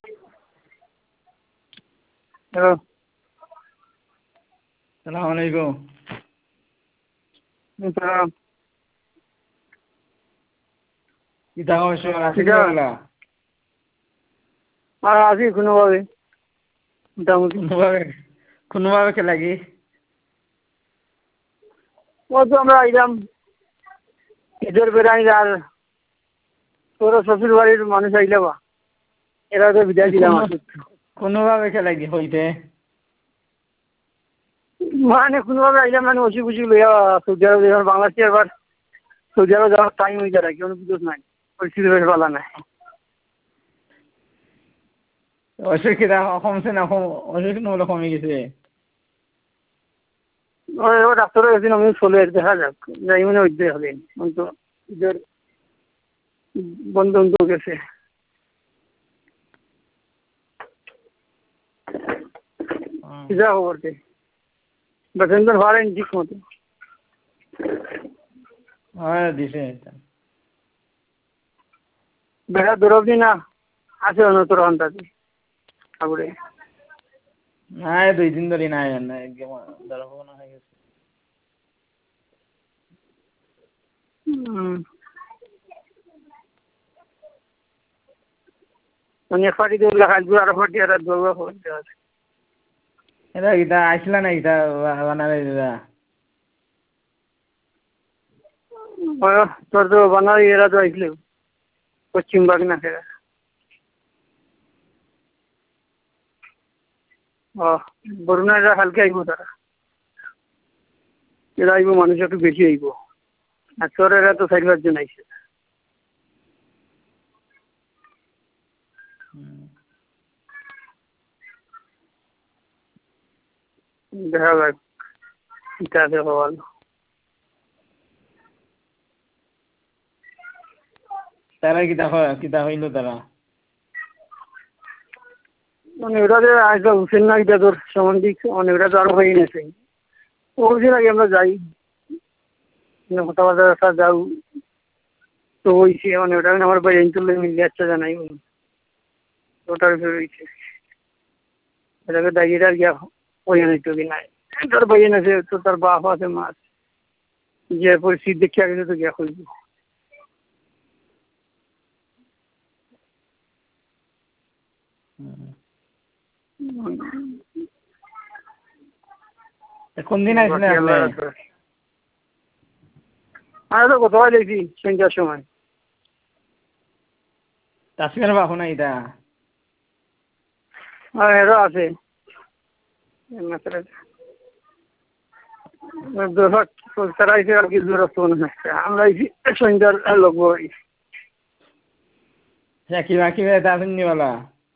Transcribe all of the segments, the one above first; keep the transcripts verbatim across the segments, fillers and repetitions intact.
Hello, সালাম আলাইকুম। সালাম। কিতা অবশ্য আছেন কিটা বলা আর আছি কোনোভাবে মোটামুটি। কোনোভাবে কোনোভাবে কে লাগি ও তো আমরা আইলাম ঈদের বেড়াই আর তোর শ্বশুর বাড়ির মানুষ আইলে বা এরা তো বিদায় দিলাম আর কি। কোনোভাবে কে লাগি হইতে মানে কোনোভাবে আইলাম মানে অসুখ বুসুখ লইয়া সৌদি আরব যখন বাংলাদেশে আবার সৌদি আরব যাওয়ার টাইম হয়ে যায় কোনো বুঝোস নাই, পরিস্থিতি বেশ ভালো নাই। অসুখ কিতা কমছে না কম অসুখ নহলে কমে গেছে? ওই এবার ডাক্তারের কাছে আমি চলে দেখা যাক যাই মানে ওই হবে তো ঈদের বন্ধ বন্ধ গেছে। যা খবর কে বেতন তো ভাড়েন ঠিক মতো হ্যাঁ দিছে বেড়া দৌড়বি না আছে অনতর অন্তাতে তারপরে নাই দুই দিন ধরে নাই না একদম দাঁড়াবো হয়ে গেছে। মানে ফাটি দৌড়লে হাজবু আর ফাটি আর দৌড়বা হতে আছে। এটা কিতা আসলা না কিতা বানাবে দিদা তোর তো বানাই এরা তো আইসলে পশ্চিম বাগনা ফেরা ও বরুণা এরা হালকা আইব, তারা এরা আইব মানুষ একটু বেশি আইব আর তোর এরা তো চার পাঁচজন আইসে। দেখা যাক কিতা আছে হওয়াল। তারা কিতা হয় কিতা হইল তারা মানে ওটা যে আসবে হুসেন না এটা তোর সামাজিক মানে ওটা তো আরো হয়ে গেছে। ওদিন আগে আমরা যাই কথাবার্তা যাও তো হয়েছে মানে ওটা আমার বাড়ি চললে মিলে যাচ্ছে জানাই ওটার উপরে রয়েছে এটাকে দাঁড়িয়ে আর গিয়া ওই নিত কি নাই তোর বাইন আছে তো তার বাপ আছে মা আছে যে পরিস্থিতি দেখিয়া গেছে তো গিয়া খুঁজবো। কোন দিন আসলে আপনি? আমি তো কোথাও দেখছি সন্ধ্যার সময় তাসমির বাপু না এটা আর এরা আছে তারা এসে আর কি দূরত্ব মনে হচ্ছে আমরা সন্ধ্যার লোক সাকিব আকিব এটা আসেন নি বলা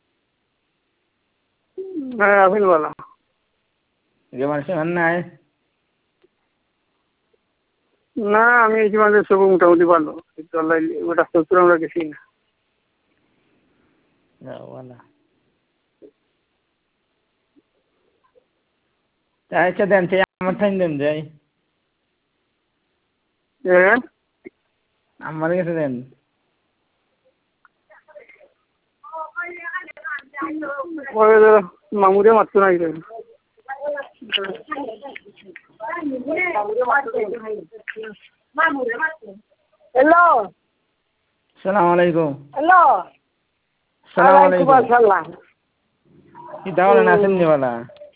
হ্যাঁ আফিল বলা যে মানুষের মান নাই না আমি এই মাঝে সব মোটামুটি ভালো ওটা সত্তর আমরা গেছি না আচ্ছা দেন সে আমার ঠাইন দেন যাই আমার কাছে দেন মামুরে মারতো না হ্যালো সালাম আলাইকুম। হ্যালো সালাম আলাইকুম আসসালাম কি দাওয়াল না আসেন নি বলা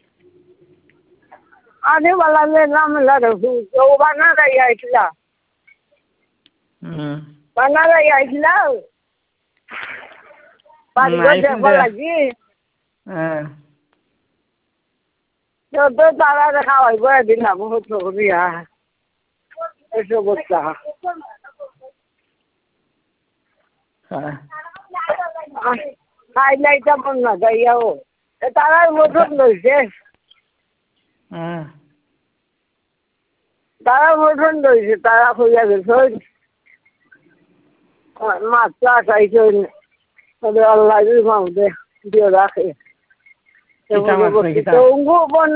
आने वाला में नाम लगा तो बना रही है किला बना रही है किला बारी को देखो लगी तो तो तारा रखा हुआ है बड़ा दिन ना बहुत हो गया ऐसे बोलता हाईलाइट अपन ना गई हो तारा मोटर नहीं से তারা মোটন রয়েছে তারা খুঁজে গেছে মাছ চাষ আইছে আল্লাহ দিয়ে রাখে